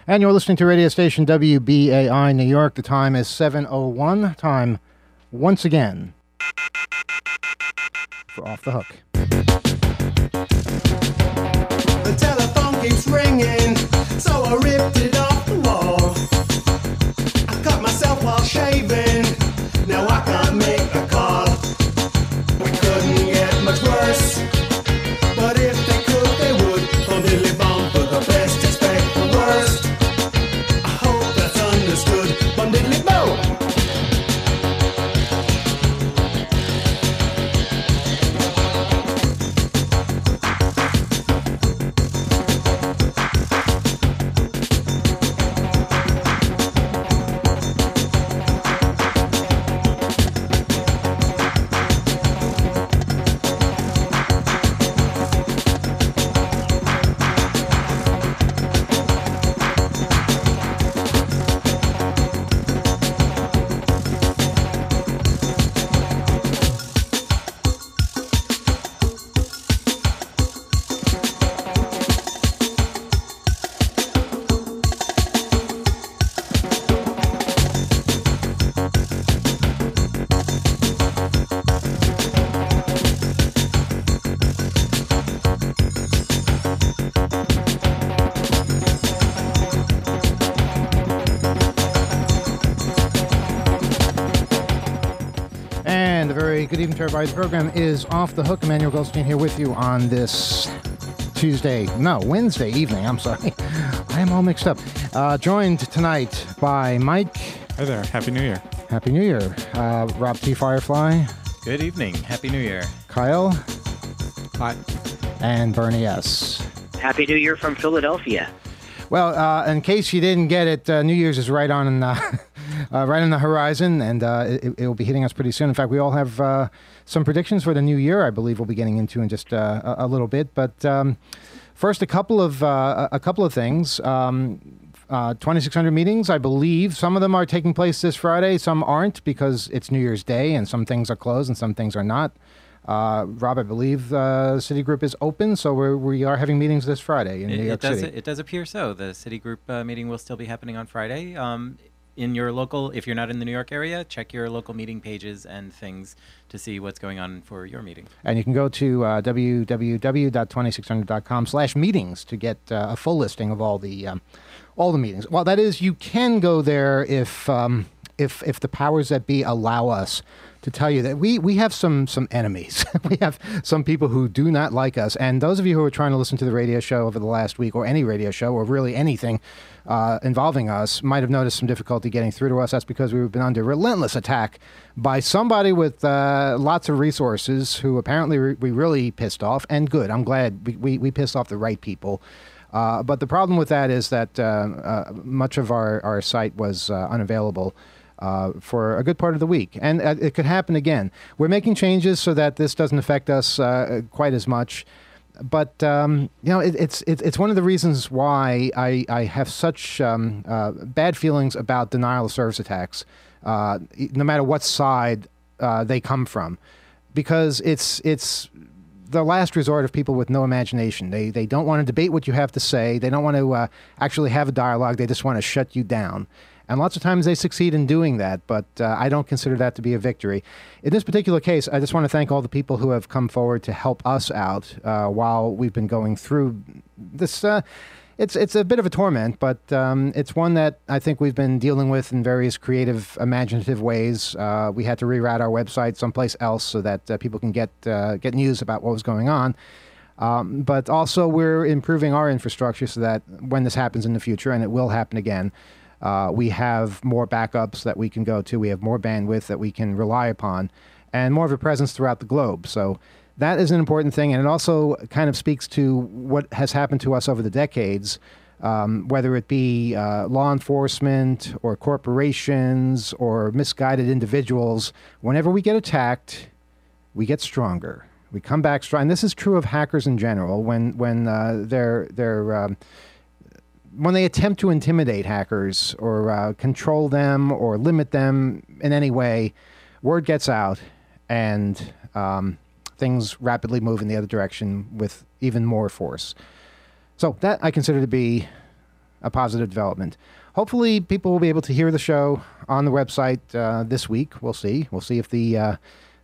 And you're listening to radio station WBAI New York. The time is 7:01. Time, once again, for Off the Hook. The telephone keeps ringing, so I ripped it off the wall. I cut myself while shaving, now I can't make a call. We couldn't get much worse, but if they could, they would. Bum diddly bum, for the best, expect the worst. I hope that's understood. Bum diddly bum. Good evening to everybody. The program is Off the Hook. Emmanuel Goldstein here with you on this Wednesday evening. I'm sorry. I am all mixed up. Joined tonight by Mike. Hi there. Happy New Year. Happy New Year. Rob T. Firefly. Good evening. Happy New Year. Kyle. Hi. And Bernie S. Happy New Year from Philadelphia. Well, in case you didn't get it, New Year's is right on right on the horizon, and it will be hitting us pretty soon. In fact, we all have some predictions for the new year. I believe we'll be getting into in just a little bit. But first, a couple of things. 2600 meetings, I believe. Some of them are taking place this Friday. Some aren't because it's New Year's Day, and some things are closed and some things are not. Rob, I believe Citigroup is open, so we are having meetings this Friday in New York City. It does appear so. The Citigroup meeting will still be happening on Friday. In your local, if you're not in the New York area, check your local meeting pages and things to see what's going on for your meeting. And you can go to www.2600.com/meetings to get a full listing of all the meetings. Well, that is, you can go there if the powers that be allow us to tell you that we have some enemies. We have some people who do not like us. And those of you who are trying to listen to the radio show over the last week, or any radio show, or really anything involving us, might have noticed some difficulty getting through to us. That's because we've been under relentless attack by somebody with lots of resources who apparently we really pissed off. And good. I'm glad we pissed off the right people. But the problem with that is that much of our site was unavailable for a good part of the week. And it could happen again. We're making changes so that this doesn't affect us quite as much. But, it's one of the reasons why I have such bad feelings about denial of service attacks, no matter what side they come from. Because it's the last resort of people with no imagination. They don't want to debate what you have to say. They don't want to actually have a dialogue. They just want to shut you down. And lots of times they succeed in doing that, but I don't consider that to be a victory. In this particular case, I just want to thank all the people who have come forward to help us out while we've been going through this. It's a bit of a torment, but it's one that I think we've been dealing with in various creative, imaginative ways. We had to reroute our website someplace else so that people can get news about what was going on. But also we're improving our infrastructure so that when this happens in the future, and it will happen again, we have more backups that we can go to. We have more bandwidth that we can rely upon, and more of a presence throughout the globe. So that is an important thing, and it also kind of speaks to what has happened to us over the decades, whether it be law enforcement or corporations or misguided individuals. Whenever we get attacked, we get stronger. We come back strong. And this is true of hackers in general. When they attempt to intimidate hackers or control them or limit them in any way, word gets out, and things rapidly move in the other direction with even more force. So that I consider to be a positive development. Hopefully, people will be able to hear the show on the website this week. We'll see. We'll see if the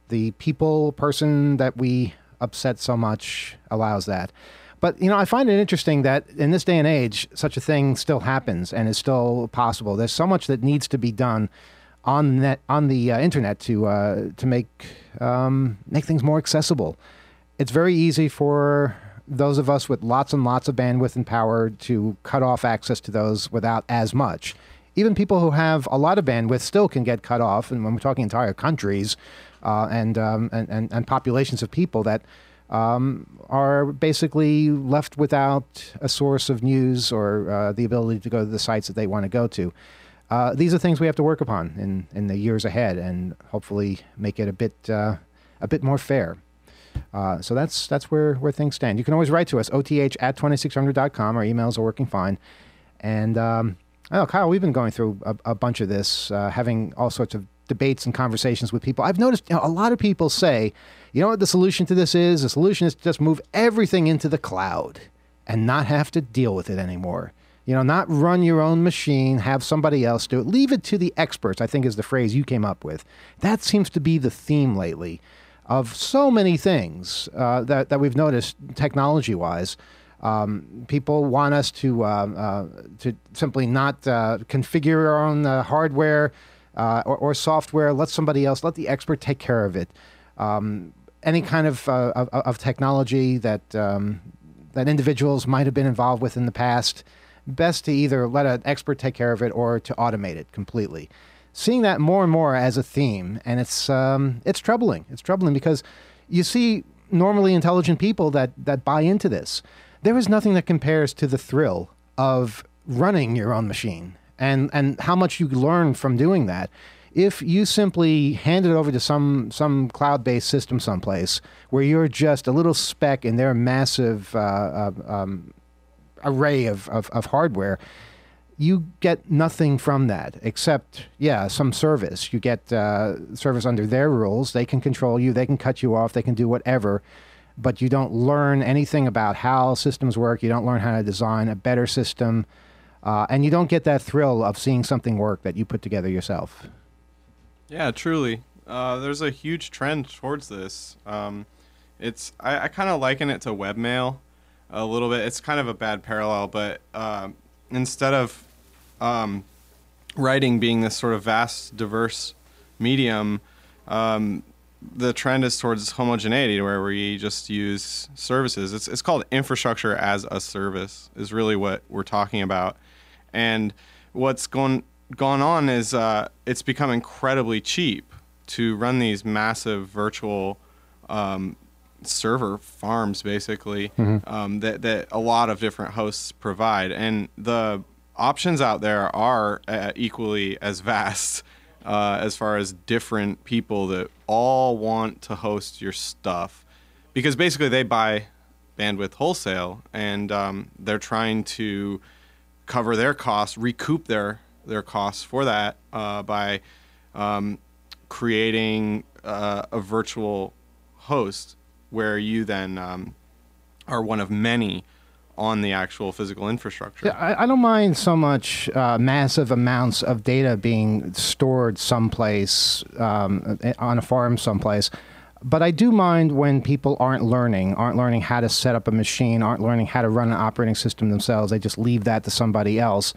person that we upset so much allows that. But, I find it interesting that in this day and age, such a thing still happens and is still possible. There's so much that needs to be done on the internet to make things more accessible. It's very easy for those of us with lots and lots of bandwidth and power to cut off access to those without as much. Even people who have a lot of bandwidth still can get cut off, and when we're talking entire countries and populations of people that are basically left without a source of news or the ability to go to the sites that they want to go to. These are things we have to work upon in the years ahead, and hopefully make it a bit more fair. So that's where things stand. You can always write to us, oth@2600.com. Our emails are working fine. And Kyle, we've been going through a bunch of this, having all sorts of debates and conversations with people. I've noticed a lot of people say, you know what the solution to this is? The solution is to just move everything into the cloud and not have to deal with it anymore. Not run your own machine, have somebody else do it. Leave it to the experts, I think is the phrase you came up with. That seems to be the theme lately of so many things that we've noticed technology-wise. People want us to simply not configure our own hardware or software. Let somebody else, let the expert take care of it. Any kind of technology that individuals might have been involved with in the past, best to either let an expert take care of it or to automate it completely. Seeing that more and more as a theme, and it's troubling. It's troubling because you see normally intelligent people that buy into this. There is nothing that compares to the thrill of running your own machine and how much you learn from doing that. If you simply hand it over to some cloud-based system someplace where you're just a little speck in their massive array of hardware, you get nothing from that except, some service. You get service under their rules. They can control you. They can cut you off. They can do whatever. But you don't learn anything about how systems work. You don't learn how to design a better system. And you don't get that thrill of seeing something work that you put together yourself. Yeah, truly. There's a huge trend towards this. I kind of liken it to webmail a little bit. It's kind of a bad parallel, but instead of writing being this sort of vast, diverse medium, the trend is towards homogeneity, where we just use services. It's called infrastructure as a service is really what we're talking about. And what's gone on is it's become incredibly cheap to run these massive virtual server farms, basically, that a lot of different hosts provide. And the options out there are equally as vast as far as different people that all want to host your stuff. Because basically they buy bandwidth wholesale, and they're trying to cover their costs, recoup their costs for that by creating a virtual host where you then are one of many on the actual physical infrastructure. Yeah, I don't mind so much massive amounts of data being stored someplace on a farm someplace, but I do mind when people aren't learning how to set up a machine, aren't learning how to run an operating system themselves. They just leave that to somebody else.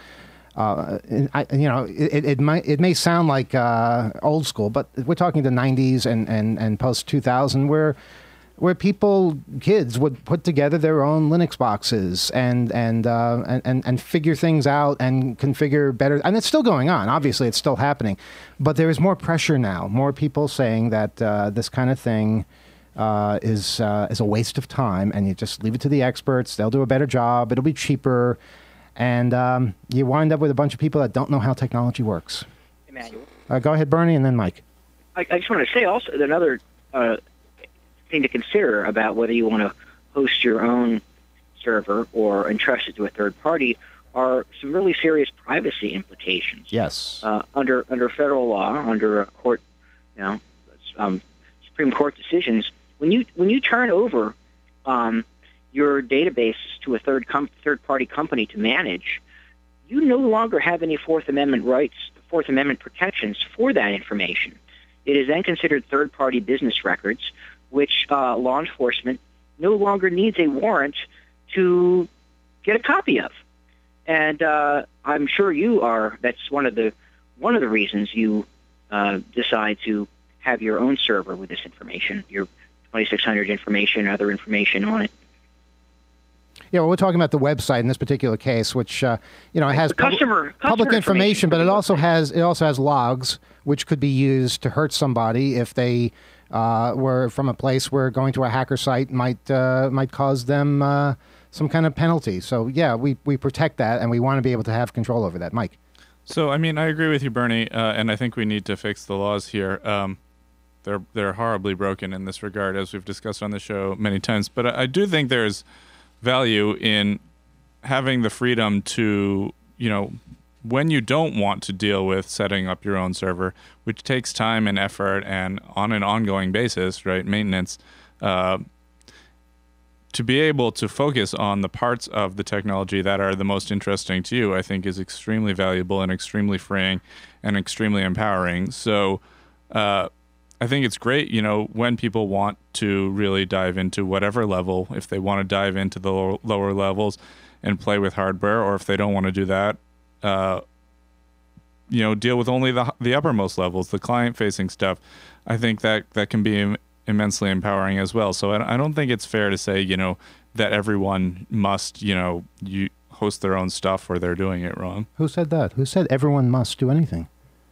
It may sound like old school, but we're talking the 90s and post 2000 where kids would put together their own Linux boxes and figure things out and configure better. And it's still going on. Obviously, it's still happening. But there is more pressure now. More people saying that this kind of thing is a waste of time, and you just leave it to the experts. They'll do a better job. It'll be cheaper. And you wind up with a bunch of people that don't know how technology works. Emmanuel. Go ahead, Bernie, and then Mike. I just want to say also another thing to consider about whether you want to host your own server or entrust it to a third party are some really serious privacy implications. Yes. Under federal law, under court, Supreme Court decisions, when you turn over your databases to a third party company to manage, you no longer have any Fourth Amendment rights, Fourth Amendment protections for that information. It is then considered third-party business records, which law enforcement no longer needs a warrant to get a copy of. And I'm sure you are. That's one of the reasons you decide to have your own server with this information, your 2600 information, other information on it. Yeah, well, we're talking about the website in this particular case, which it has customer public information, but it also has. has logs, which could be used to hurt somebody if they were from a place where going to a hacker site might cause them some kind of penalty. So yeah, we protect that, and we want to be able to have control over that. Mike. So I mean, I agree with you, Bernie, and I think we need to fix the laws here. They're horribly broken in this regard, as we've discussed on the show many times. But I do think there's value in having the freedom to, when you don't want to deal with setting up your own server, which takes time and effort and on an ongoing basis, right, maintenance, to be able to focus on the parts of the technology that are the most interesting to you, I think is extremely valuable and extremely freeing and extremely empowering. So I think it's great, when people want to really dive into whatever level, if they want to dive into the lower levels and play with hardware, or if they don't want to do that, deal with only the uppermost levels, the client-facing stuff. I think that can be immensely empowering as well. So I don't think it's fair to say, that everyone must, host their own stuff or they're doing it wrong. Who said that? Who said everyone must do anything?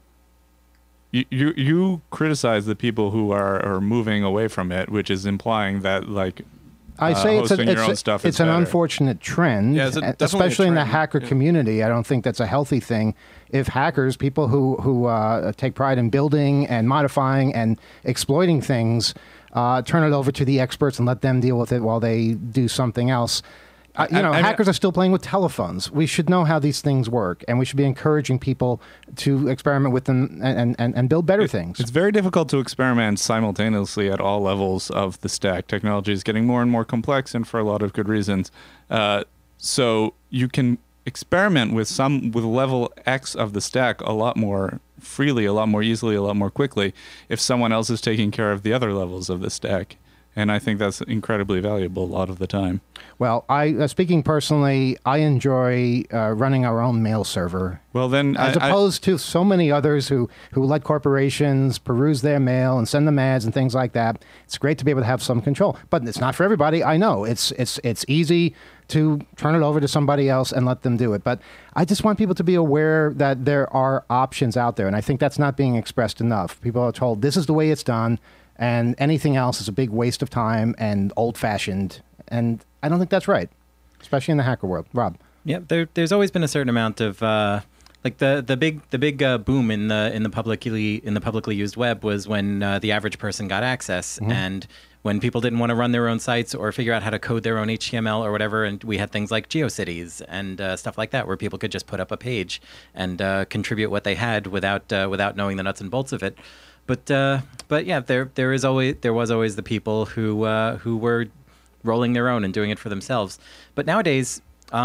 You criticize the people who are moving away from it, which is implying that I say it's an unfortunate trend, Yeah, especially in the trend. hacker community. I don't think that's a healthy thing. If hackers, people who take pride in building and modifying and exploiting things, turn it over to the experts and let them deal with it while they do something else. Hackers are still playing with telephones. We should know how these things work, and we should be encouraging people to experiment with them and build better things. It's very difficult to experiment simultaneously at all levels of the stack. Technology is getting more and more complex, and for a lot of good reasons. So you can experiment with level X of the stack a lot more freely, a lot more easily, a lot more quickly if someone else is taking care of the other levels of the stack. And I think that's incredibly valuable a lot of the time. Well, speaking personally, I enjoy running our own mail server. Well, then, as opposed to so many others who let corporations peruse their mail and send them ads and things like that. It's great to be able to have some control, but it's not for everybody. I know it's easy to turn it over to somebody else and let them do it. But I just want people to be aware that there are options out there, and I think that's not being expressed enough. People are told this is the way it's done. And anything else is a big waste of time and old-fashioned, and I don't think that's right, especially in the hacker world. Rob, yeah, there's always been a certain amount of the big boom in the publicly used web was when the average person got access, and when people didn't want to run their own sites or figure out how to code their own HTML or whatever, and we had things like GeoCities and stuff like that, where people could just put up a page and contribute what they had without knowing the nuts and bolts of it. But yeah, there was always the people who were rolling their own and doing it for themselves. But nowadays,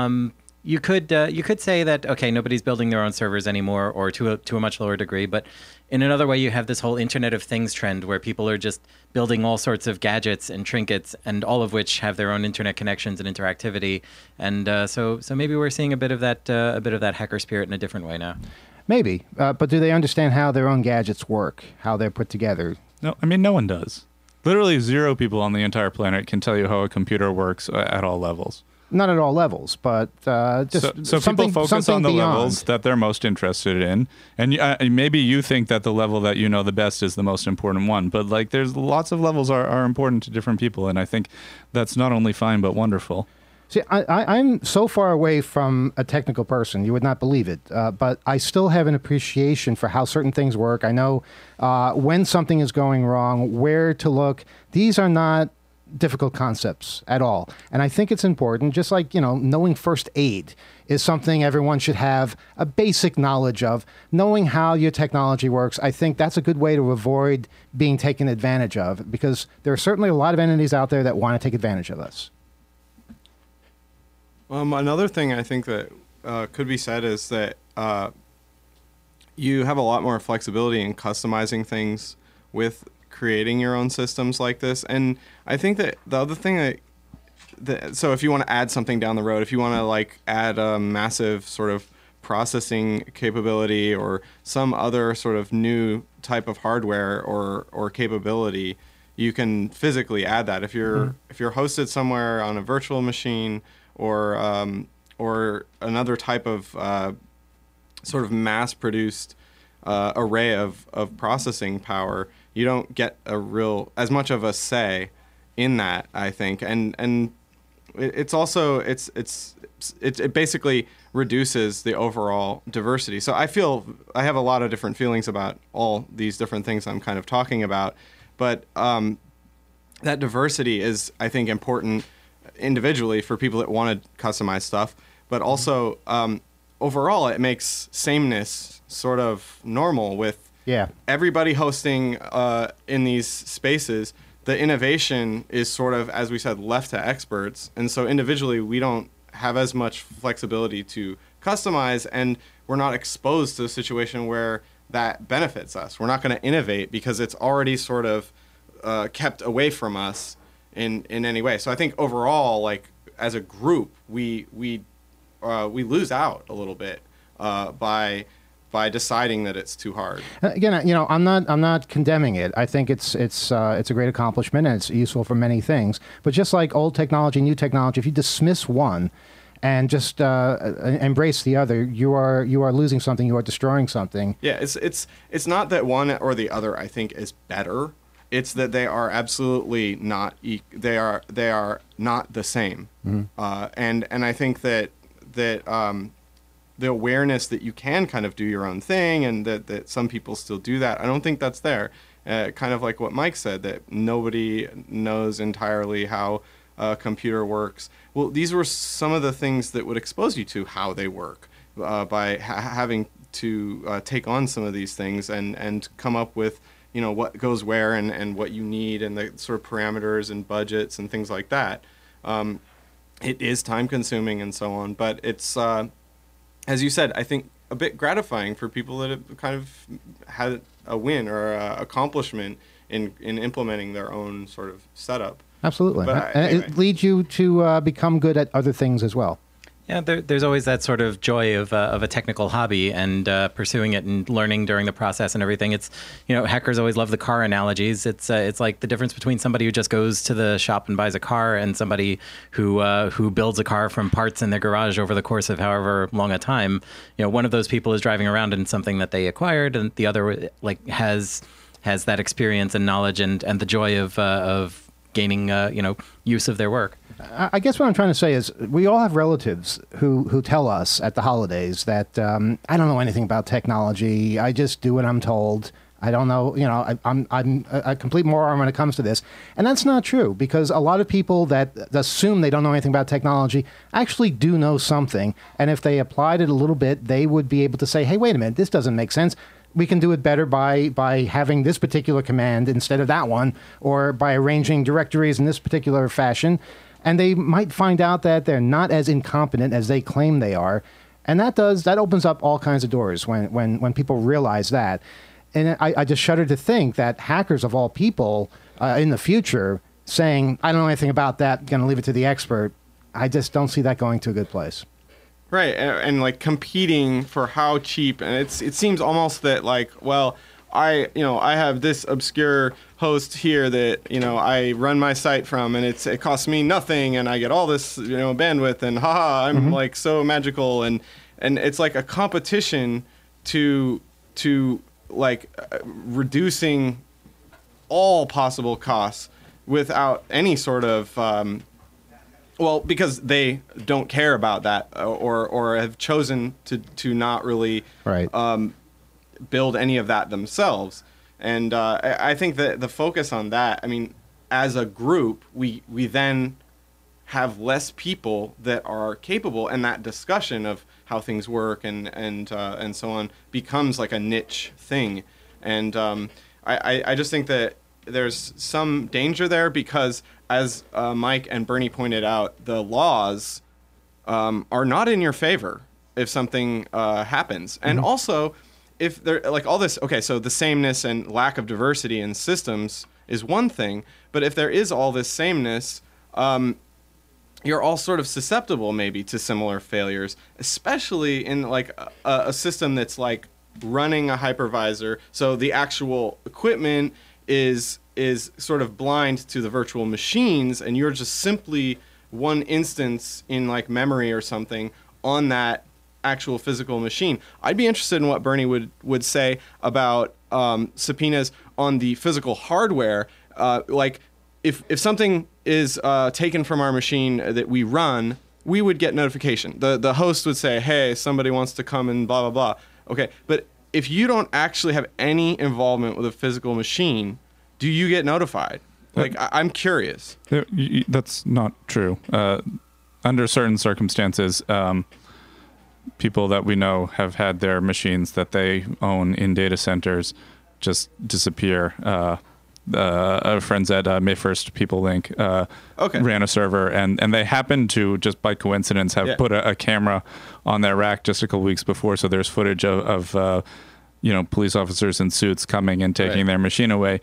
you could say that okay, nobody's building their own servers anymore, or to a much lower degree. But in another way, you have this whole Internet of Things trend where people are just building all sorts of gadgets and trinkets, and all of which have their own internet connections and interactivity. And so maybe we're seeing a bit of that hacker spirit in a different way now. Maybe, but do they understand how their own gadgets work, how they're put together? No, I mean, no one does. Literally 0 people on the entire planet can tell you how a computer works at all levels. Not at all levels, but just so people focus on the levels that they're most interested in, and maybe you think that the level that you know the best is the most important one, but there's lots of levels are important to different people, and I think that's not only fine but wonderful. See, I'm so far away from a technical person, you would not believe it, but I still have an appreciation for how certain things work. I know when something is going wrong, where to look. These are not difficult concepts at all. And I think it's important, just like, knowing first aid is something everyone should have a basic knowledge of. Knowing how your technology works, I think that's a good way to avoid being taken advantage of, because there are certainly a lot of entities out there that want to take advantage of us. Another thing I think that could be said is that you have a lot more flexibility in customizing things with creating your own systems like this. And I think that the other thing so if you want to add something down the road, if you want to like add a massive sort of processing capability or some other sort of new type of hardware or capability, you can physically add that. If you're hosted somewhere on a virtual machine or another type of sort of mass-produced array of processing power, you don't get as much of a say in that, I think. And it's also it basically reduces the overall diversity. So I feel I have a lot of different feelings about all these different things I'm kind of talking about, but that diversity is, I think, important individually for people that want to customize stuff, but also overall it makes sameness sort of normal with everybody hosting in these spaces. The innovation is sort of, as we said, left to experts, and so individually we don't have as much flexibility to customize, and we're not exposed to a situation where that benefits us. We're not going to innovate because it's already sort of kept away from us in any way. So I think overall, like as a group, we lose out a little bit by deciding that it's too hard. Again, I'm not condemning it. I think it's a great accomplishment and it's useful for many things. But just like old technology, new technology, if you dismiss one and just embrace the other, you are losing something. You are destroying something. Yeah, it's not that one or the other, I think, is better. It's that they are absolutely not. They are not the same. Mm-hmm. And I think that the awareness that you can kind of do your own thing and that some people still do that, I don't think that's there. Kind of like what Mike said, that nobody knows entirely how a computer works. Well, these were some of the things that would expose you to how they work by having to take on some of these things and come up with, what goes where and what you need and the sort of parameters and budgets and things like that. It is time consuming and so on, but it's, as you said, I think a bit gratifying for people that have kind of had a win or a accomplishment in implementing their own sort of setup. Absolutely. But anyway. It leads you to become good at other things as well. Yeah, there's always that sort of joy of a technical hobby and pursuing it and learning during the process and everything. It's, hackers always love the car analogies. It's like the difference between somebody who just goes to the shop and buys a car and somebody who builds a car from parts in their garage over the course of however long a time. One of those people is driving around in something that they acquired, and the other has that experience and knowledge and the joy of gaining use of their work. I guess what I'm trying to say is we all have relatives who tell us at the holidays that I don't know anything about technology. I just do what I'm told. I don't know. I'm a complete moron when it comes to this. And that's not true, because a lot of people that assume they don't know anything about technology actually do know something. And if they applied it a little bit, they would be able to say, hey, wait a minute, this doesn't make sense. We can do it better by having this particular command instead of that one, or by arranging directories in this particular fashion. And they might find out that they're not as incompetent as they claim they are. And that opens up all kinds of doors when people realize that. And I just shudder to think that hackers of all people in the future saying, I don't know anything about that, going to leave it to the expert. I just don't see that going to a good place. Right, and like competing for how cheap, and it seems almost that like, well, I have this obscure host here that I run my site from, and it costs me nothing, and I get all this bandwidth, and haha, I'm like so magical, and it's like a competition to like reducing all possible costs without any sort of because they don't care about that or have chosen to not really build any of that themselves. And I think that the focus on that, I mean, as a group, we then have less people that are capable, and that discussion of how things work and so on becomes like a niche thing. And I just think that there's some danger there because, as Mike and Bernie pointed out, the laws are not in your favor. if something happens. And also, if there like all this, okay, so the sameness and lack of diversity in systems is one thing, but if there is all this sameness, you're all sort of susceptible maybe to similar failures, especially in like a system that's like running a hypervisor. So the actual equipment is sort of blind to the virtual machines, and you're just simply one instance in like memory or something on that actual physical machine. I'd be interested in what Bernie would say about subpoenas on the physical hardware. Like if something is taken from our machine that we run, we would get notification. The host would say, hey, somebody wants to come and blah, blah, blah. Okay, but if you don't actually have any involvement with a physical machine, do you get notified? Like, I'm curious. That's not true. Under certain circumstances, people that we know have had their machines that they own in data centers just disappear. Friends at May1st People Link ran a server, and they happened to, just by coincidence, have put a camera on their rack just a couple weeks before, so there's footage of police officers in suits coming and taking their machine away.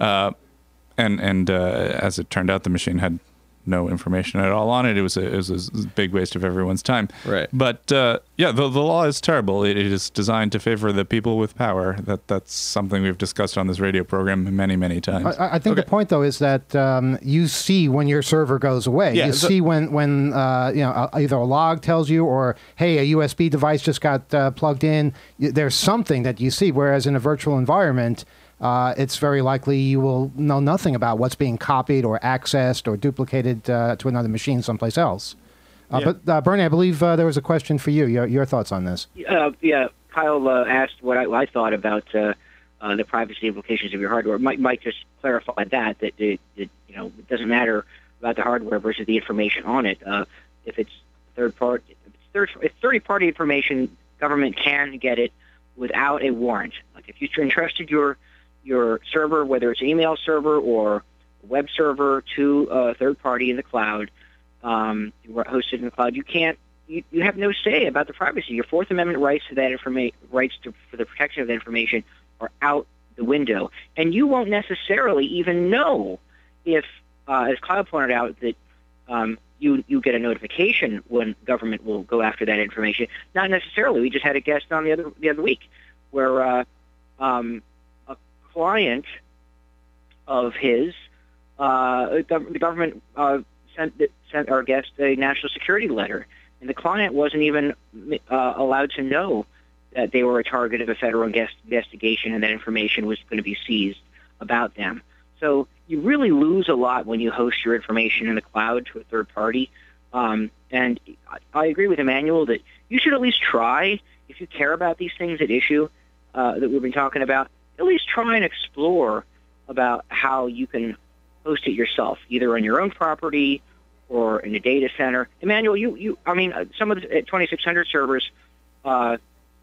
And as it turned out, the machine had no information at all on it. It was a big waste of everyone's time. Right. But the law is terrible. It is designed to favor the people with power. That's something we've discussed on this radio program many, many times. I think the point, though, is that you see when your server goes away. Yeah, you see when either a log tells you, or hey, a USB device just got plugged in. There's something that you see. Whereas in a virtual environment, it's very likely you will know nothing about what's being copied or accessed or duplicated to another machine someplace else. But Bernie, I believe there was a question for you. Your thoughts on this? Kyle asked what I thought about the privacy implications of your hardware. Mike just clarified that it doesn't matter about the hardware versus the information on it. If it's third-party information, government can get it without a warrant. Like if you entrusted your server, whether it's an email server or a web server, to a third party in the cloud, hosted in the cloud, you have no say about the privacy. Your Fourth Amendment rights to that for the protection of that information are out the window, and you won't necessarily even know if, as Kyle pointed out, that you get a notification when government will go after that information. Not necessarily. We just had a guest on the other week where a client of his, the government sent our guest a national security letter, and the client wasn't even allowed to know that they were a target of a federal investigation and that information was going to be seized about them. So you really lose a lot when you host your information in the cloud to a third party. And I agree with Emmanuel that you should at least try, if you care about these things at issue that we've been talking about, at least try and explore about how you can host it yourself, either on your own property or in a data center. Emmanuel, some of the 2600 servers are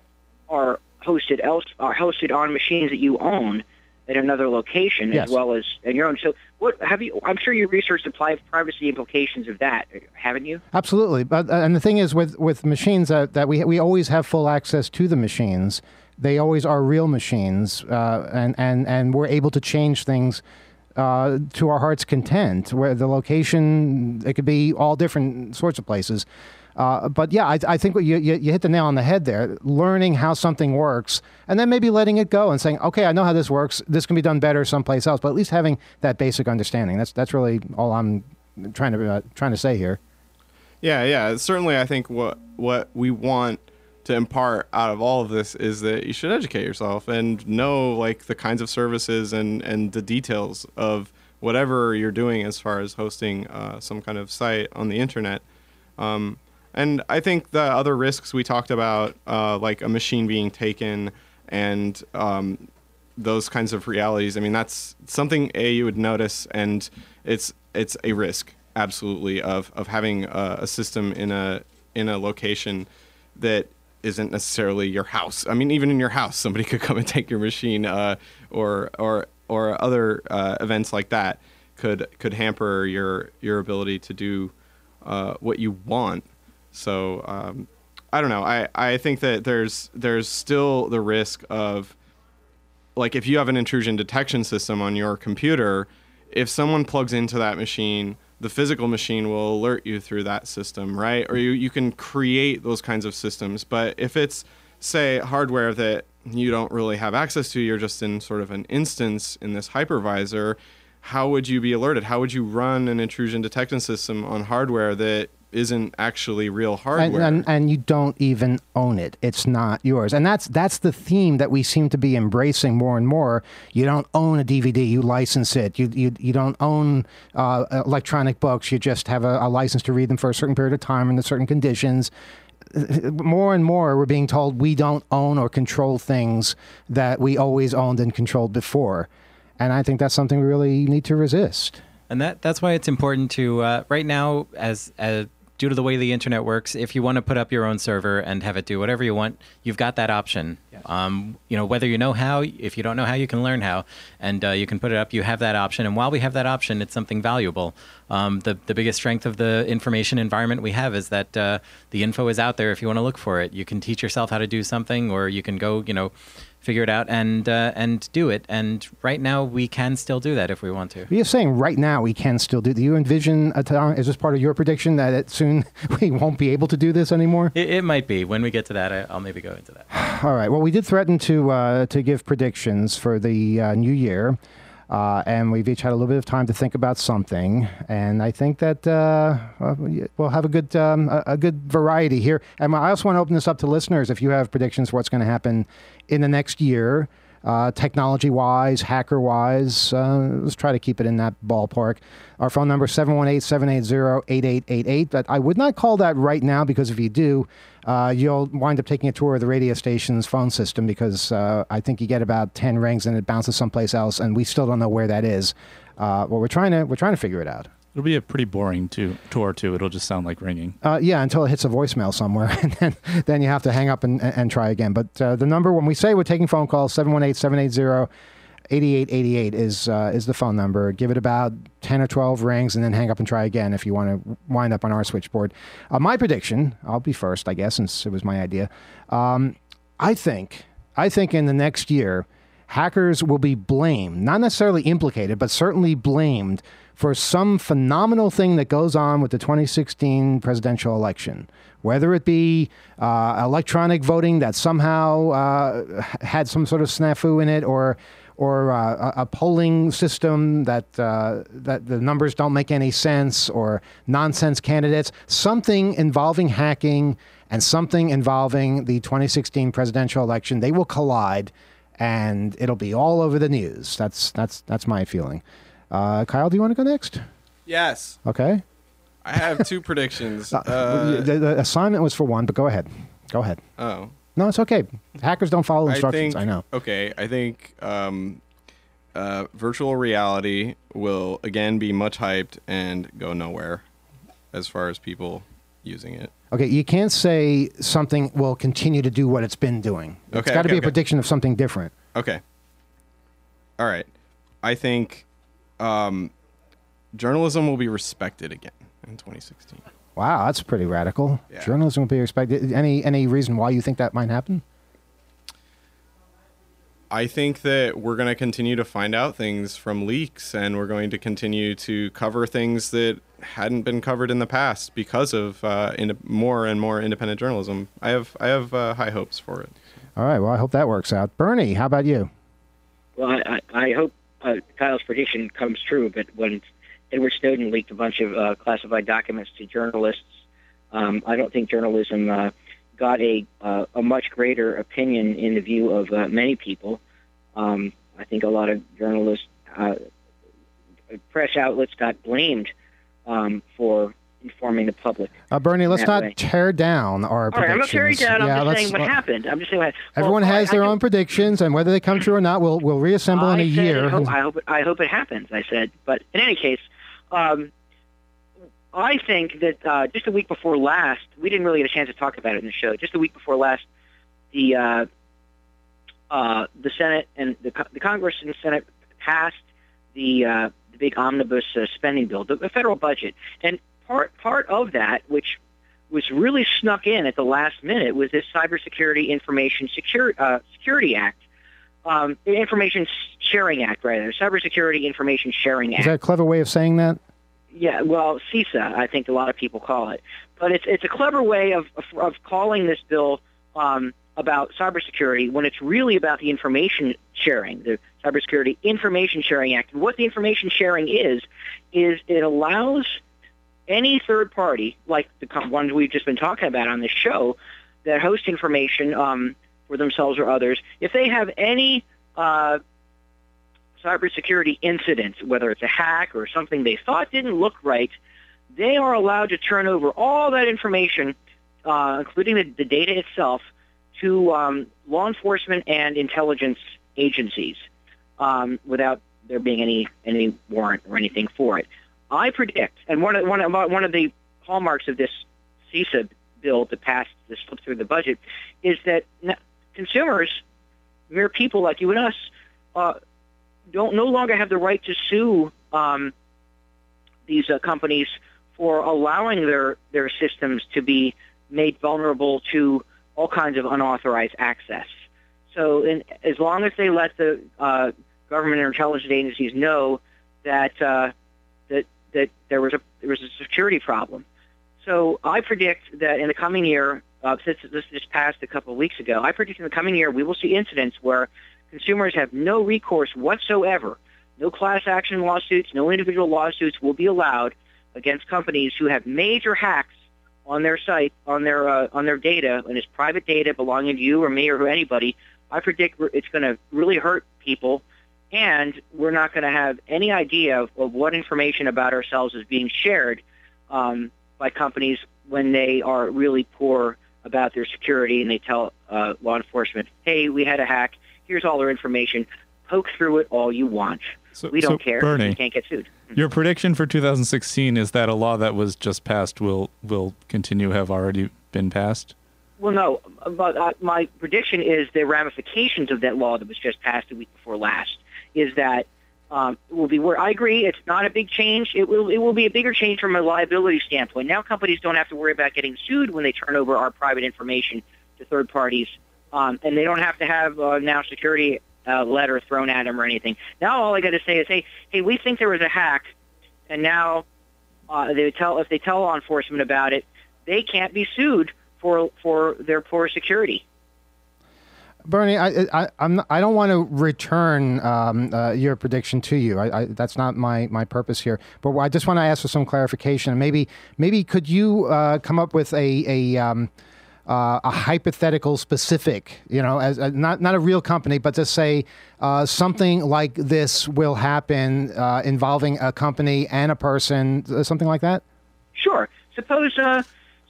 hosted on machines that you own at another location, yes, as well as in your own. So, I'm sure you researched the privacy implications of that, haven't you? Absolutely. But and the thing is, with machines that we always have full access to the machines. They always are real machines, and we're able to change things to our heart's content. Where the location, it could be all different sorts of places. But yeah, I think you hit the nail on the head there. Learning how something works, and then maybe letting it go and saying, okay, I know how this works. This can be done better someplace else. But at least having that basic understanding. That's really all I'm trying to say here. Yeah. Certainly, I think what we want to impart out of all of this is that you should educate yourself and know like the kinds of services and the details of whatever you're doing as far as hosting some kind of site on the internet. And I think the other risks we talked about, like a machine being taken and those kinds of realities, I mean, that's something you would notice, and it's a risk, absolutely, of having a system in a location that isn't necessarily your house. I mean, even in your house, somebody could come and take your machine, or other events like that could hamper your ability to do what you want. So I don't know. I think that there's still the risk of, like, if you have an intrusion detection system on your computer, if someone plugs into that machine, the physical machine will alert you through that system, right? Or you can create those kinds of systems. But if it's, say, hardware that you don't really have access to, you're just in sort of an instance in this hypervisor, how would you be alerted? How would you run an intrusion detection system on hardware that isn't actually real hardware? And you don't even own it. It's not yours. And that's the theme that we seem to be embracing more and more. You don't own a DVD. You license it. You don't own electronic books. You just have a license to read them for a certain period of time under certain conditions. More and more, we're being told we don't own or control things that we always owned and controlled before. And I think that's something we really need to resist. And that's why it's important to, right now, as due to the way the internet works, if you want to put up your own server and have it do whatever you want, you've got that option. Yes. Whether you know how, if you don't know how, you can learn how, and you can put it up. You have that option, and while we have that option, it's something valuable. The biggest strength of the information environment we have is that the info is out there if you want to look for it. You can teach yourself how to do something, or you can go, figure it out and do it. And right now, we can still do that if we want to. You're saying right now we can still do. Do you envision a time? Is this part of your prediction that soon we won't be able to do this anymore? It might be. When we get to that, I'll maybe go into that. All right. Well, we did threaten to give predictions for the new year. And we've each had a little bit of time to think about something, and I think that we'll have a good variety here. And I also want to open this up to listeners. If you have predictions for what's going to happen in the next year, technology-wise, hacker-wise, let's try to keep it in that ballpark. Our phone number is 718-780-8888. But I would not call that right now, because if you do, you'll wind up taking a tour of the radio station's phone system, because I think you get about 10 rings and it bounces someplace else, and we still don't know where that is. Well, we're trying to figure it out. It'll be a pretty boring tour, too. It'll just sound like ringing. Yeah, until it hits a voicemail somewhere, and then you have to hang up and try again. But the number, when we say we're taking phone calls, 718-780-8888 is the phone number. Give it about 10 or 12 rings, and then hang up and try again if you want to wind up on our switchboard. My prediction, I'll be first, I guess, since it was my idea. I think in the next year, hackers will be blamed, not necessarily implicated, but certainly blamed for some phenomenal thing that goes on with the 2016 presidential election, whether it be electronic voting that somehow had some sort of snafu in it, or a polling system that the numbers don't make any sense, or nonsense candidates, something involving hacking and something involving the 2016 presidential election. They will collide, and it'll be all over the news. That's my feeling. Kyle, do you want to go next? Yes. Okay. I have two predictions. The assignment was for one, but go ahead. Oh. No, it's okay. Hackers don't follow instructions. I know. Okay. I think virtual reality will again be much hyped and go nowhere as far as people using it. Okay, you can't say something will continue to do what it's been doing. It's got to be a prediction of something different. Okay. All right. I think journalism will be respected again in 2016. Wow, that's pretty radical. Yeah. Journalism will be respected. Any reason why you think that might happen? I think that we're going to continue to find out things from leaks, and we're going to continue to cover things that hadn't been covered in the past because of more and more independent journalism. I have high hopes for it. All right, well, I hope that works out. Bernie, how about you? Well, I hope Kyle's prediction comes true, but when Edward Snowden leaked a bunch of classified documents to journalists, I don't think journalism got a much greater opinion in the view of many people. I think a lot of journalists, press outlets got blamed for informing the public. Bernie, let's not tear down our predictions. All right, I'm not tearing down. I'm just saying what happened. I'm just saying what happened. Everyone has their own predictions, and whether they come true or not, we'll reassemble in a year. I hope it happens, I said. But in any case, I think that just a week before last, we didn't really get a chance to talk about it in the show. Just a week before last, the Senate and the Congress and the Senate passed the big omnibus spending bill, the federal budget, and part of that, which was really snuck in at the last minute was this Cybersecurity Information Security Act, Information Sharing Act, rather, Cybersecurity Information Sharing Act. Is that a clever way of saying that? Yeah, well, CISA, I think a lot of people call it, but it's a clever way of calling this bill about cybersecurity when it's really about the information sharing, the Cybersecurity Information Sharing Act. And what the information sharing is it allows any third party, like the ones we've just been talking about on this show, that host information for themselves or others, if they have any cybersecurity incident, whether it's a hack or something they thought didn't look right, they are allowed to turn over all that information, including the data itself, to law enforcement and intelligence agencies without there being any warrant or anything for it. I predict, and one of the hallmarks of this CISA bill that passed, that slipped through the budget, is that consumers, mere people like you and us, no longer have the right to sue these companies for allowing their systems to be made vulnerable to all kinds of unauthorized access. So, as long as they let the government or intelligence agencies know that that there was a security problem. So, I predict that in the coming year, since this just passed a couple of weeks ago, I predict in the coming year we will see incidents where consumers have no recourse whatsoever. No class action lawsuits, no individual lawsuits will be allowed against companies who have major hacks on their site, on their data, and it's private data belonging to you or me or anybody. I predict it's going to really hurt people, and we're not going to have any idea of what information about ourselves is being shared by companies when they are really poor about their security, and they tell law enforcement, hey, we had a hack, here's all our information, poke through it all you want. We don't care. Bernie, you can't get sued. Your prediction for 2016 is that a law that was just passed will continue have already been passed? Well, no, but my prediction is the ramifications of that law that was just passed the week before last is that it will be where I agree it's not a big change. It will be a bigger change from a liability standpoint. Now companies don't have to worry about getting sued when they turn over our private information to third parties, and they don't have to have now security letter thrown at them or anything. Now all I got to say is, hey, we think there was a hack, and now if they tell law enforcement about it, they can't be sued for their poor security. Bernie, I don't want to return your prediction to you. That's not my purpose here. But I just want to ask for some clarification. Maybe could you come up with a hypothetical specific, as not a real company, but to say something like this will happen involving a company and a person, something like that? Sure. Suppose a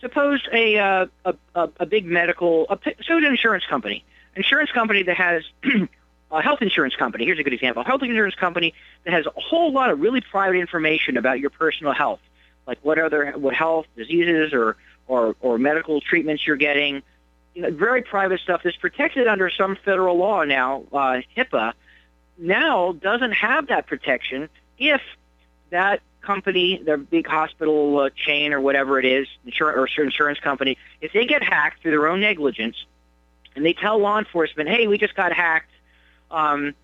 big medical, an insurance company. Insurance company that has a health insurance company. Here's a good example. A health insurance company that has a whole lot of really private information about your personal health, like what health diseases or medical treatments you're getting. Very private stuff that's protected under some federal law now, HIPAA, now doesn't have that protection if that company, their big hospital chain or whatever it is, insurance company, if they get hacked through their own negligence, and they tell law enforcement, hey, we just got hacked, and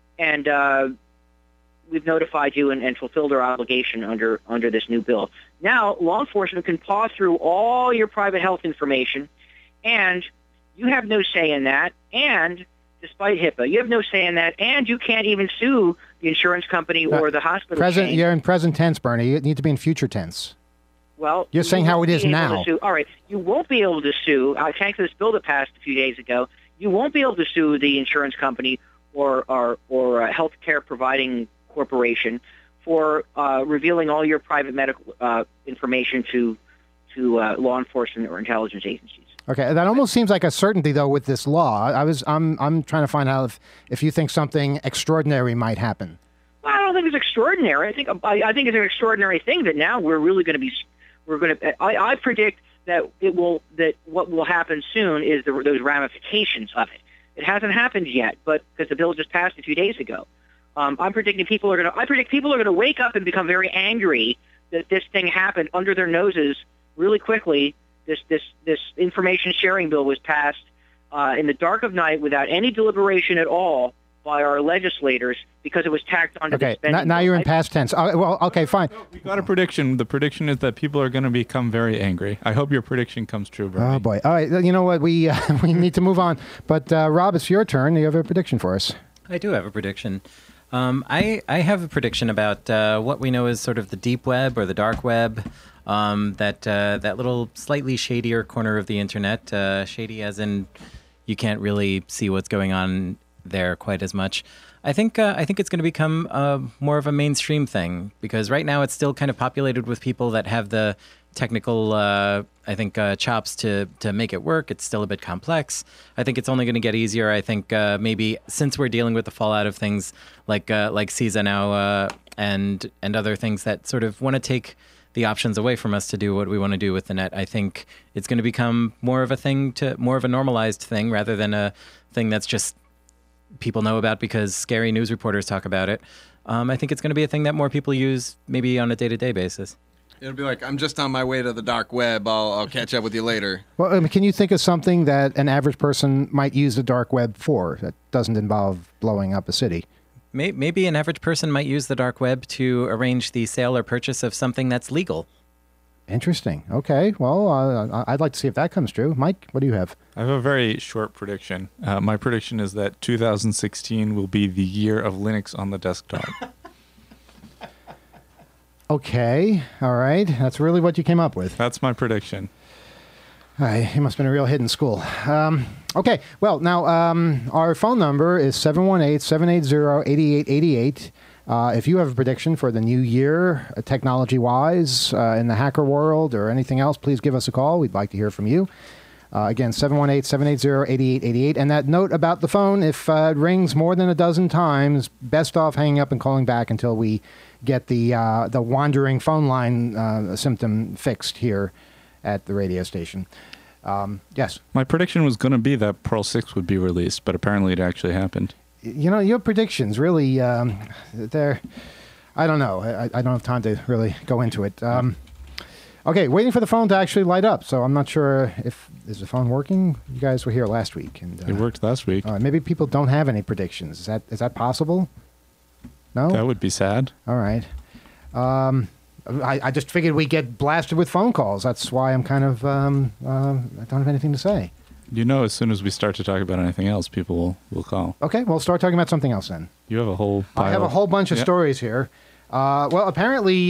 we've notified you and fulfilled our obligation under this new bill. Now, law enforcement can paw through all your private health information, and you have no say in that, and despite HIPAA, you have no say in that, and you can't even sue the insurance company or the hospital chain. You're in present tense, Bernie. You need to be in future tense. Well, you're saying how it is now. All right, you won't be able to sue. Thanks to this bill that passed a few days ago, you won't be able to sue the insurance company or a healthcare providing corporation for revealing all your private medical information to law enforcement or intelligence agencies. Okay, that almost seems like a certainty, though, with this law. I'm trying to find out if you think something extraordinary might happen. Well, I don't think it's extraordinary. I think it's an extraordinary thing that now we're really going to be. I predict that what will happen soon is those ramifications of it. It hasn't happened yet, but because the bill just passed a few days ago, I predict people are going to wake up and become very angry that this thing happened under their noses really quickly, this information sharing bill was passed in the dark of night without any deliberation at all by our legislators because it was tacked onto the Okay, spending now bill. you're in past tense. Well, okay, fine. We got a prediction. The prediction is that people are going to become very angry. I hope your prediction comes true, Bernie. Oh, boy. All right, you know what? We we need to move on. But, Rob, it's your turn. You have a prediction for us. I do have a prediction. I have a prediction about what we know as sort of the deep web or the dark web, that little slightly shadier corner of the internet. Shady as in you can't really see what's going on there quite as much. I think it's going to become more of a mainstream thing because right now it's still kind of populated with people that have the technical chops to make it work. It's still a bit complex. I think it's only going to get easier. I think maybe since we're dealing with the fallout of things like CISA now and other things that sort of want to take the options away from us to do what we want to do with the net, I think it's going to become more of a normalized thing rather than a thing that's just people know about because scary news reporters talk about it. I think it's going to be a thing that more people use maybe on a day-to-day basis. It'll be like, I'm just on my way to the dark web. I'll catch up with you later. Well, can you think of something that an average person might use the dark web for that doesn't involve blowing up a city? Maybe an average person might use the dark web to arrange the sale or purchase of something that's legal. Interesting. Okay. Well, I'd like to see if that comes true. Mike, what do you have? I have a very short prediction. My prediction is that 2016 will be the year of Linux on the desktop. Okay. All right. That's really what you came up with. That's my prediction. All right. He must have been a real hit in school. Okay. Well, now our phone number is 718-780-8888. If you have a prediction for the new year, technology-wise, in the hacker world or anything else, please give us a call. We'd like to hear from you. Again, 718-780-8888. And that note about the phone, if it rings more than a dozen times, best off hanging up and calling back until we get the wandering phone line symptom fixed here at the radio station. Yes? My prediction was going to be that Perl 6 would be released, but apparently it actually happened. You know, your predictions really, they're, I don't know. I don't have time to really go into it. Okay, waiting for the phone to actually light up. So I'm not sure is the phone working? You guys were here last week. And It worked last week. Maybe people don't have any predictions. Is that possible? No? That would be sad. All right. I just figured we'd get blasted with phone calls. That's why I'm kind of, I don't have anything to say. You know, as soon as we start to talk about anything else, people will call. Okay, we'll start talking about something else then. You have a whole pile. I have a whole bunch of stories here. Well, apparently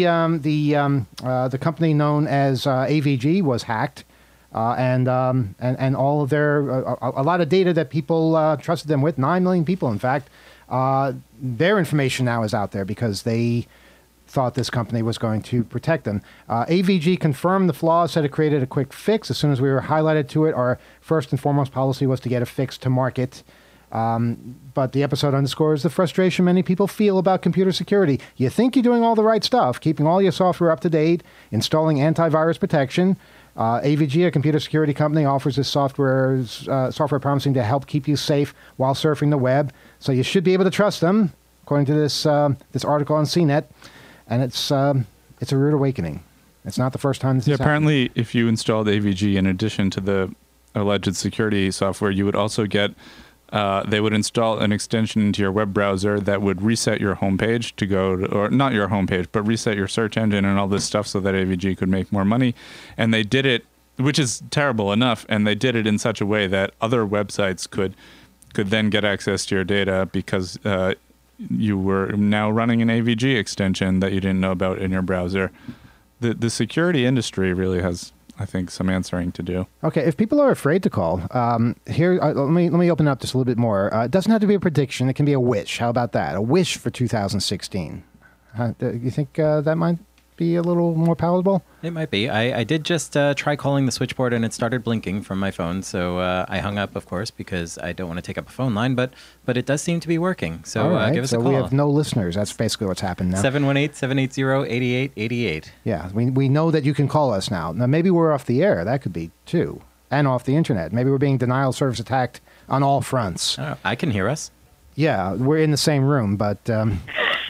the company known as AVG was hacked, and all of their a lot of data that people trusted them with, 9 million people, in fact, their information now is out there because they thought this company was going to protect them. AVG confirmed the flaws, said it created a quick fix. As soon as we were highlighted to it, our first and foremost policy was to get a fix to market. But the episode underscores the frustration many people feel about computer security. You think you're doing all the right stuff, keeping all your software up to date, installing antivirus protection. AVG, a computer security company, offers this software promising to help keep you safe while surfing the web. So you should be able to trust them, according to this article on CNET. And it's a rude awakening. It's not the first time this has happened. Apparently, if you installed AVG in addition to the alleged security software, you would also get they would install an extension into your web browser that would reset your homepage to go to, or not your homepage, but reset your search engine and all this stuff so that AVG could make more money. And they did it, which is terrible enough, and they did it in such a way that other websites could then get access to your data because you were now running an AVG extension that you didn't know about in your browser. The security industry really has, I think, some answering to do. Okay, if people are afraid to call, here let me open up just a little bit more. It doesn't have to be a prediction; it can be a wish. How about that? A wish for 2016. You think that might be a little more palatable? It might be. I did just try calling the switchboard and it started blinking from my phone, so I hung up, of course, because I don't want to take up a phone line, but it does seem to be working, so right, give us a call. So we have no listeners. That's basically what's happened now. 718-780-8888. Yeah, we know that you can call us now. Now, maybe we're off the air. That could be, too. And off the internet. Maybe we're being denial service attacked on all fronts. I can hear us. Yeah, we're in the same room, but...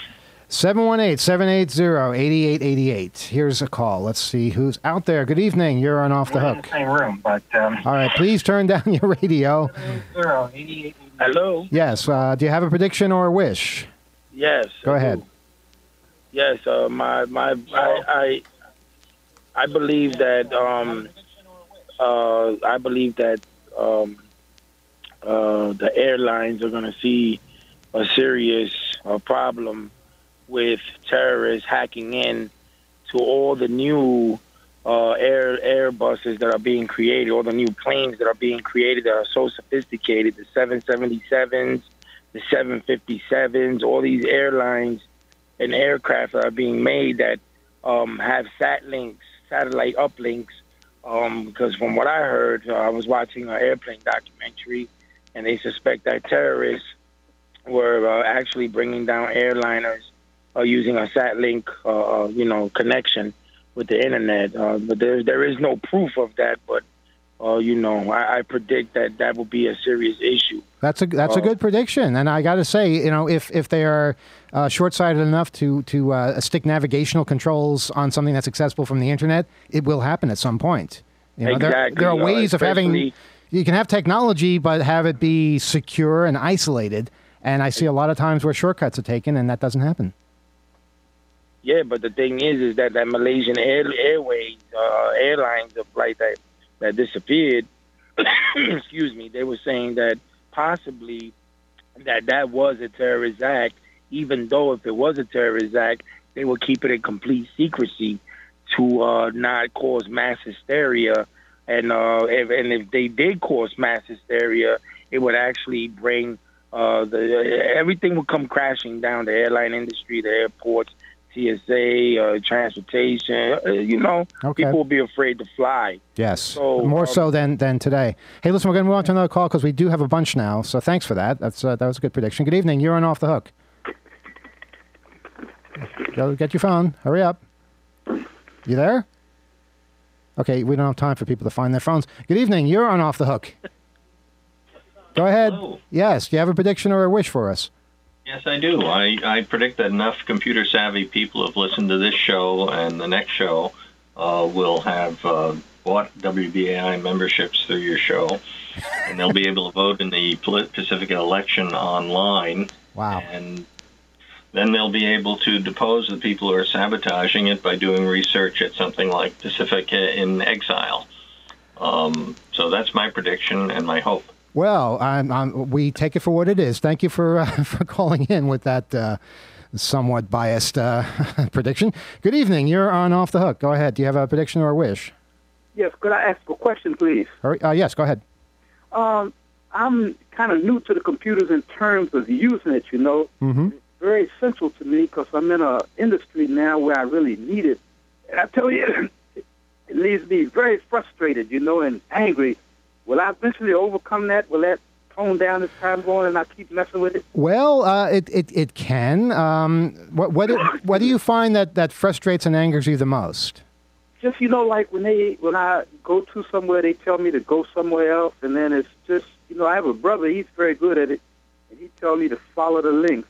718-780-8888. Here's a call. Let's see who's out there. Good evening. You're on Off the We're in Hook. the same room, but All right, please turn down your radio. Hello. Yes. Do you have a prediction or a wish? Yes. Go ahead. Yes. I believe that the airlines are going to see a serious problem with terrorists hacking in to all the new Airbuses that are being created, all the new planes that are being created that are so sophisticated, the 777s, the 757s, all these airlines and aircraft that are being made that have satellite uplinks. Because from what I heard, I was watching an airplane documentary, and they suspect that terrorists were actually bringing down airliners using a Satlink, connection with the internet. But there is no proof of that. But I predict that will be a serious issue. That's a good prediction, and I got to say, if they are short-sighted enough to stick navigational controls on something that's accessible from the internet, it will happen at some point. Exactly. There are ways of having. You can have technology, but have it be secure and isolated. And I see a lot of times where shortcuts are taken, and that doesn't happen. Yeah, but the thing is that Malaysian Airways airlines, the flight that disappeared, excuse me, they were saying that possibly that was a terrorist act, even though if it was a terrorist act, they would keep it in complete secrecy to not cause mass hysteria. And if they did cause mass hysteria, it would actually bring everything would come crashing down, the airline industry, the airports, TSA, transportation. People will be afraid to fly. Yes, so, more so than today. Hey, listen, we're going to move on to another call because we do have a bunch now. So thanks for that. That was a good prediction. Good evening. You're on Off the Hook. Go get your phone. Hurry up. You there? Okay, we don't have time for people to find their phones. Good evening. You're on Off the Hook. Go ahead. Hello. Yes. Do you have a prediction or a wish for us? Yes, I do. I predict that enough computer-savvy people have listened to this show and the next show will have bought WBAI memberships through your show, and they'll be able to vote in the Pacifica election online. Wow. And then they'll be able to depose the people who are sabotaging it by doing research at something like Pacifica in Exile. So that's my prediction and my hope. Well, we take it for what it is. Thank you for calling in with that somewhat biased prediction. Good evening. You're on Off the Hook. Go ahead. Do you have a prediction or a wish? Yes. Could I ask a question, please? Yes. Go ahead. I'm kind of new to the computers in terms of using it. Mm-hmm. It's very essential to me because I'm in an industry now where I really need it. And I tell you, it leaves me very frustrated, and angry. Will I eventually overcome that? Will that tone down as time goes on and I keep messing with it? Well, it can. What do you find that frustrates and angers you the most? Just, like when I go to somewhere, they tell me to go somewhere else, and then it's just, I have a brother, he's very good at it, and he tells me to follow the links,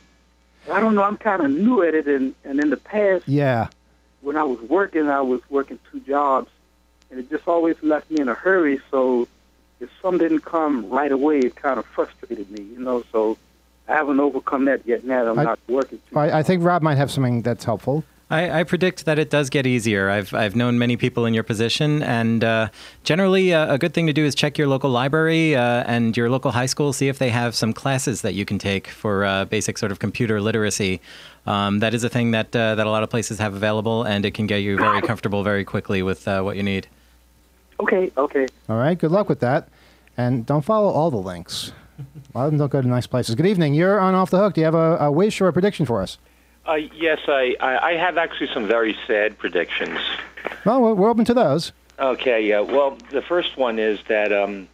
I don't know, I'm kind of new at it, and in the past, when I was working 2 jobs, and it just always left me in a hurry. So if something didn't come right away, it kind of frustrated me, So I haven't overcome that yet now that I'm not working. I think Rob might have something that's helpful. I predict that it does get easier. I've known many people in your position, and generally a good thing to do is check your local library and your local high school, see if they have some classes that you can take for basic sort of computer literacy. That is a thing that a lot of places have available, and it can get you very comfortable very quickly with what you need. Okay. All right. Good luck with that. And don't follow all the links. A lot of them don't go to nice places. Good evening. You're on Off the Hook. Do you have a wish or a prediction for us? Yes, I have actually some very sad predictions. Well, we're open to those. Okay, yeah. Well, the first one is that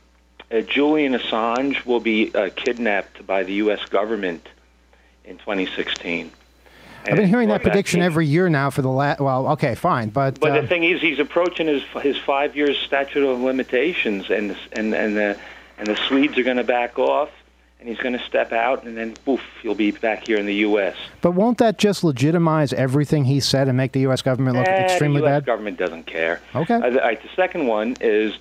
Julian Assange will be kidnapped by the U.S. government in 2016. I've been hearing that prediction every year now for the last... Well, okay, fine, but the thing is, he's approaching his 5 years statute of limitations, and the Swedes are going to back off, and he's going to step out, and then poof, he'll be back here in the U.S. But won't that just legitimize everything he said and make the U.S. government look extremely the U.S. bad? government doesn't care. Okay. The second one is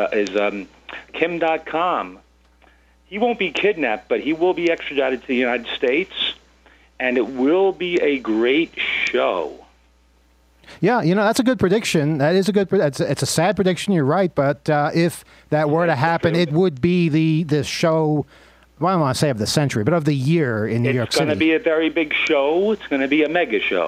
Kim.com. He won't be kidnapped, but he will be extradited to the United States, and it will be a great show. Yeah, that's a good prediction. That is a good. It's a sad prediction. You're right, but if that were to happen, it would be the show. Well, I don't want to say of the century, but of the year in New York City. It's going to be a very big show. It's going to be a mega show.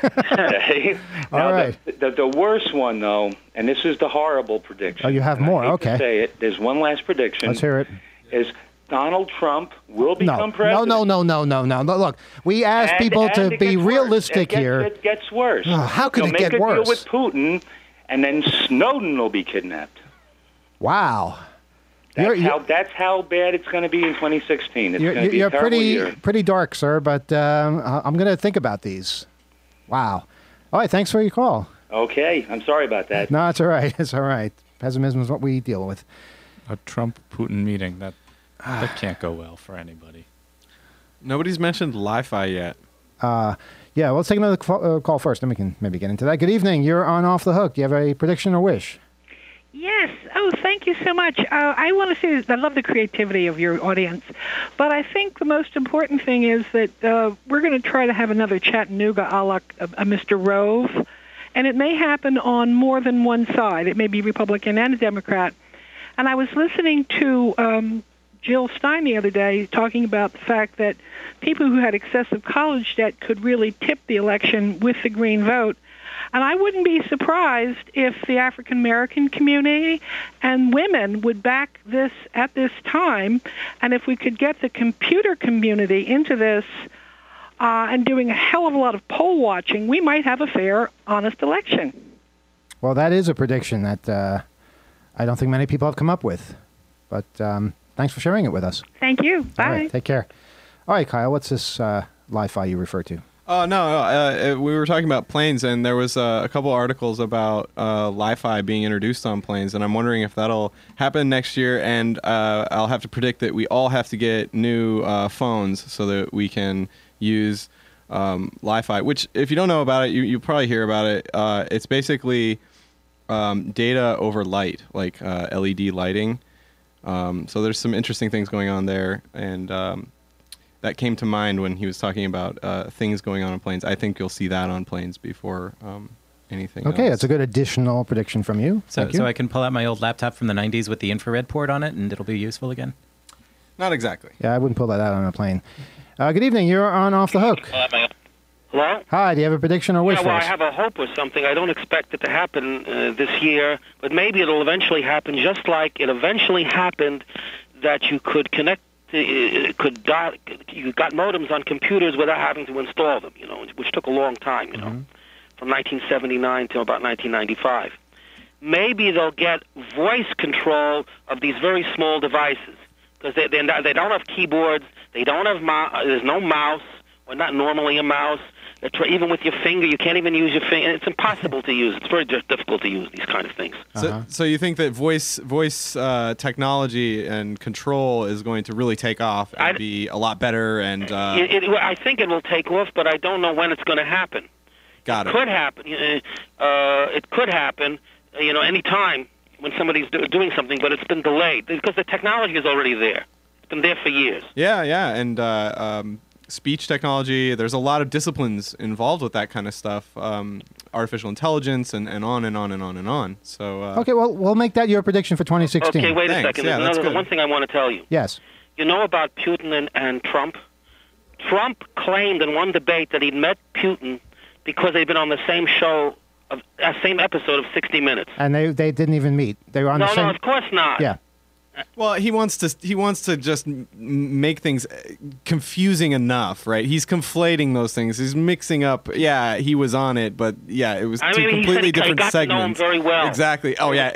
Okay? Now, all right. The worst one, though, and this is the horrible prediction. Oh, you have more. I hate Okay. to say it. There's one last prediction. Let's hear it. Is Donald Trump will become president. No. Look, we asked people to be realistic here. It gets worse. Oh, how could it get worse? Make a deal worse? with Putin, and then Snowden will be kidnapped. Wow. That's how bad it's going to be in 2016. It's going to be a terrible year. pretty dark, sir, but I'm going to think about these. Wow. All right, thanks for your call. Okay, I'm sorry about that. No, it's all right. It's all right. Pessimism is what we deal with. A Trump-Putin meeting, that can't go well for anybody. Nobody's mentioned Li-Fi yet. Yeah, well, let's take another call first, then we can maybe get into that. Good evening. You're on Off the Hook. Do you have a prediction or wish? Yes. Oh, thank you so much. I want to say I love the creativity of your audience, but I think the most important thing is that we're going to try to have another Chattanooga a la Mr. Rove, and it may happen on more than one side. It may be Republican and a Democrat. And I was listening to Jill Stein the other day talking about the fact that people who had excessive college debt could really tip the election with the green vote. And I wouldn't be surprised if the African-American community and women would back this at this time. And if we could get the computer community into this and doing a hell of a lot of poll watching, we might have a fair, honest election. Well, that is a prediction that I don't think many people have come up with. But thanks for sharing it with us. Thank you. Bye. All right, take care. All right, Kyle, what's this Li-Fi you refer to? No, we were talking about planes, and there was a couple articles about Li-Fi being introduced on planes, and I'm wondering if that'll happen next year, and I'll have to predict that we all have to get new phones so that we can use Li-Fi, which, if you don't know about it, you probably hear about it. It's basically data over light, like LED lighting. So there's some interesting things going on there, and that came to mind when he was talking about things going on planes. I think you'll see that on planes before anything Okay, else. that's a good additional prediction from you. So Thank you. I can pull out my old laptop from the 90s with the infrared port on it, and it'll be useful again? Not exactly. Yeah, I wouldn't pull that out on a plane. Good evening. You're on Off the Hook. Hello? Hi, do you have a prediction or wish Yeah, for well, us? I have a hope or something. I don't expect it to happen this year, but maybe it'll eventually happen, just like it eventually happened that you could connect, you got modems on computers without having to install them, which took a long time, from 1979 to about 1995. Maybe they'll get voice control of these very small devices, because they don't have keyboards, they don't have there's no mouse, or not normally a mouse. Even with your finger, you can't even use your finger. It's impossible to use. It's very difficult to use these kind of things. So you think that voice technology and control is going to really take off and be a lot better? And I think it will take off, but I don't know when it's going to happen. Got it. It could happen. It could happen, any time when somebody's doing something, but it's been delayed because the technology is already there. It's been there for years. Yeah, and speech technology. There's a lot of disciplines involved with that kind of stuff. Artificial intelligence and on and on and on and on. So Okay, well, we'll make that your prediction for 2016. Okay, wait a Thanks. second. Yeah, There's that's good. one thing I want to tell you. Yes. You know about Putin and Trump? Trump claimed in one debate that he'd met Putin because they'd been on the same show, same episode of 60 Minutes. And they didn't even meet. They were on the same... No, of course not. Yeah. Well, he wants to just make things confusing enough, right? He's conflating those things. He's mixing up. Yeah, he was on it, but yeah, it was two completely different he got segments. To know him very well. Exactly. Oh yeah,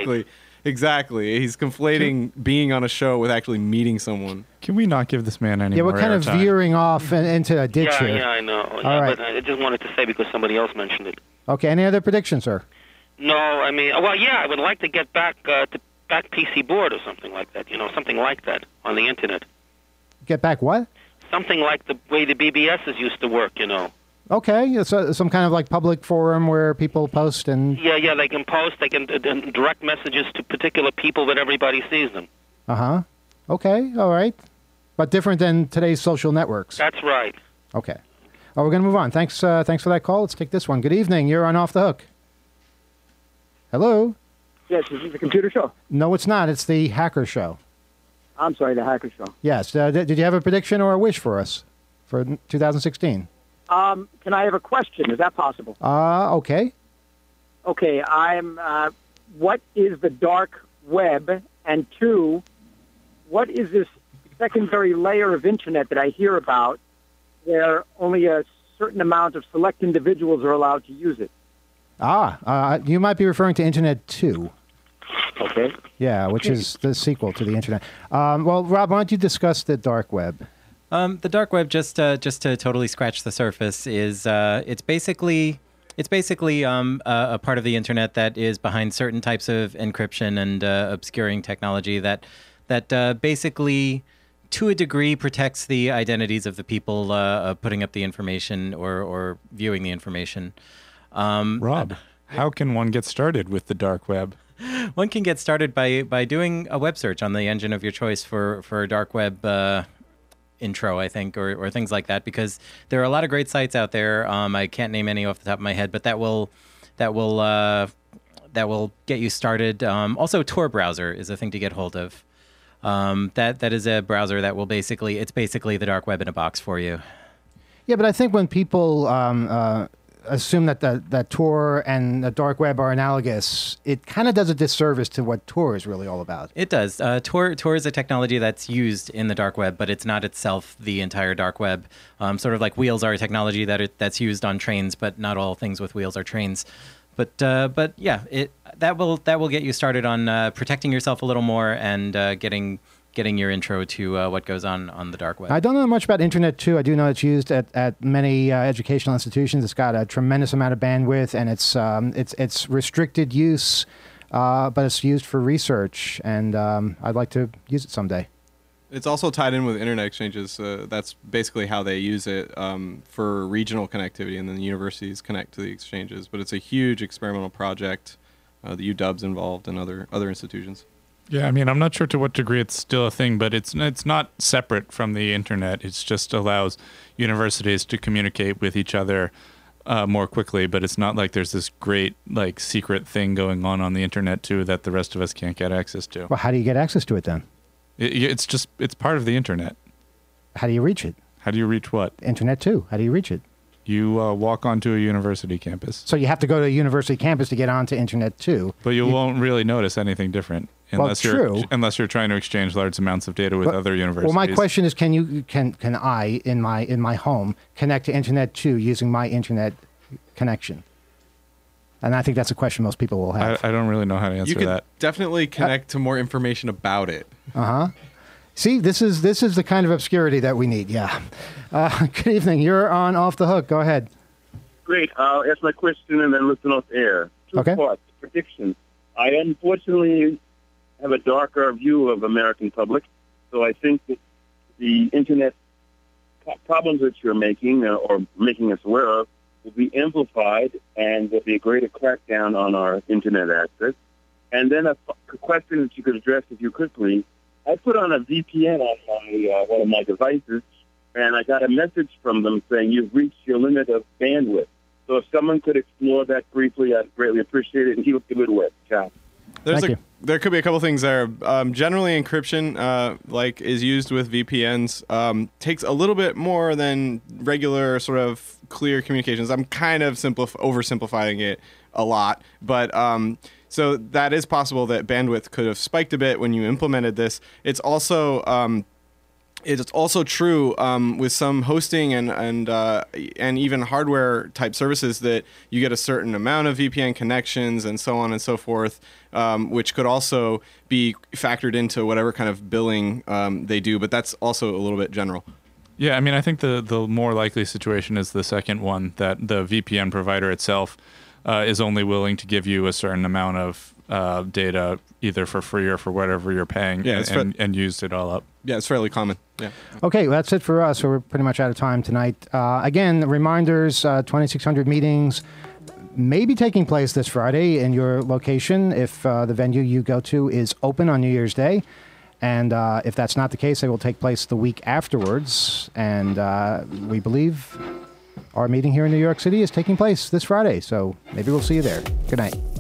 exactly. He's conflating being on a show with actually meeting someone. Can we not give this man any Yeah, more we're kind of airtime? veering off into a ditch here. Yeah, I know. All But right. I just wanted to say because somebody else mentioned it. Okay, any other predictions, sir? No, I mean, well, yeah, I would like to get back to back PC board or something like that. Something like that on the internet. Get back what? Something like the way the BBSs used to work, you know. Okay, it's some kind of like public forum where people post and... Yeah, they can post, they can direct messages to particular people that everybody sees them. Uh-huh. Okay, all right. But different than today's social networks. That's right. Okay. Oh, we're going to move on. Thanks for that call. Let's take this one. Good evening. You're on Off the Hook. Hello? Yes, is this the computer show? No, it's not. It's the Hacker Show. I'm sorry, the Hacker Show. Yes. Did you have a prediction or a wish for us for 2016? Can I have a question? Is that possible? Okay. Okay, what is the dark web? And two, what is this secondary layer of internet that I hear about where only a certain amount of select individuals are allowed to use it? You might be referring to Internet 2. Okay. Yeah, which is the sequel to the Internet. Well, Rob, why don't you discuss the dark web? The dark web, just to totally scratch the surface, is it's basically a part of the internet that is behind certain types of encryption and obscuring technology that basically, to a degree, protects the identities of the people putting up the information or viewing the information. Rob, how can one get started with the dark web? One can get started by doing a web search on the engine of your choice for dark web intro, I think, or things like that, because there are a lot of great sites out there. I can't name any off the top of my head, but that will get you started. Also, Tor browser is a thing to get hold of. That is a browser that will basically the dark web in a box for you. Yeah, but I think when people assume that Tor and the dark web are analogous, it kind of does a disservice to what Tor is really all about. It does. Tor is a technology that's used in the dark web, but it's not itself the entire dark web. Sort of like wheels are a technology that's used on trains, but not all things with wheels are trains. But yeah, that will get you started on protecting yourself a little more and getting your intro to what goes on the dark web. I don't know much about Internet 2. I do know it's used at many educational institutions. It's got a tremendous amount of bandwidth, and it's restricted use, but it's used for research, and I'd like to use it someday. It's also tied in with internet exchanges. That's basically how they use it for regional connectivity, and then the universities connect to the exchanges. But it's a huge experimental project. The UW's involved and other institutions. Yeah, I mean, I'm not sure to what degree it's still a thing, but it's not separate from the internet. It just allows universities to communicate with each other more quickly, but it's not like there's this great secret thing going on the internet too that the rest of us can't get access to. Well, how do you get access to it then? It's part of the internet. How do you reach it? How do you reach what? Internet 2. How do you reach it? You walk onto a university campus. So you have to go to a university campus to get onto Internet 2. But you won't really notice anything different unless you're trying to exchange large amounts of data with other universities. Well, my question is, can I in my home connect to Internet 2 using my internet connection? And I think that's a question most people will have. I don't really know how to answer that. You could definitely connect to more information about it. Uh-huh. See, this is the kind of obscurity that we need, yeah. Good evening. You're on Off the Hook. Go ahead. Great. I'll ask my question and then listen off air. Two parts. Predictions. I unfortunately have a darker view of American public, so I think that the Internet problems that you're making or making us aware of will be amplified, and there'll be a greater crackdown on our Internet access. And then a question that you could address, if you could, please. I put on a VPN on my one of my devices, and I got a message from them saying you've reached your limit of bandwidth. So if someone could explore that briefly, I'd greatly appreciate it, and keep up the good work. Ciao. There could be a couple things there. Generally, encryption, is used with VPNs, takes a little bit more than regular sort of clear communications. I'm kind of oversimplifying it a lot, but so that is possible that bandwidth could have spiked a bit when you implemented this. It's also true with some hosting and even hardware type services that you get a certain amount of VPN connections and so on and so forth, which could also be factored into whatever kind of billing they do. But that's also a little bit general. Yeah, I mean, I think the more likely situation is the second one, that the VPN provider itself is only willing to give you a certain amount of data, either for free or for whatever you're paying, and used it all up. Yeah, it's fairly common. Yeah. Okay, well, that's it for us. We're pretty much out of time tonight. Again, reminders, 2600 meetings may be taking place this Friday in your location if the venue you go to is open on New Year's Day. And if that's not the case, they will take place the week afterwards. And we believe our meeting here in New York City is taking place this Friday. So maybe we'll see you there. Good night.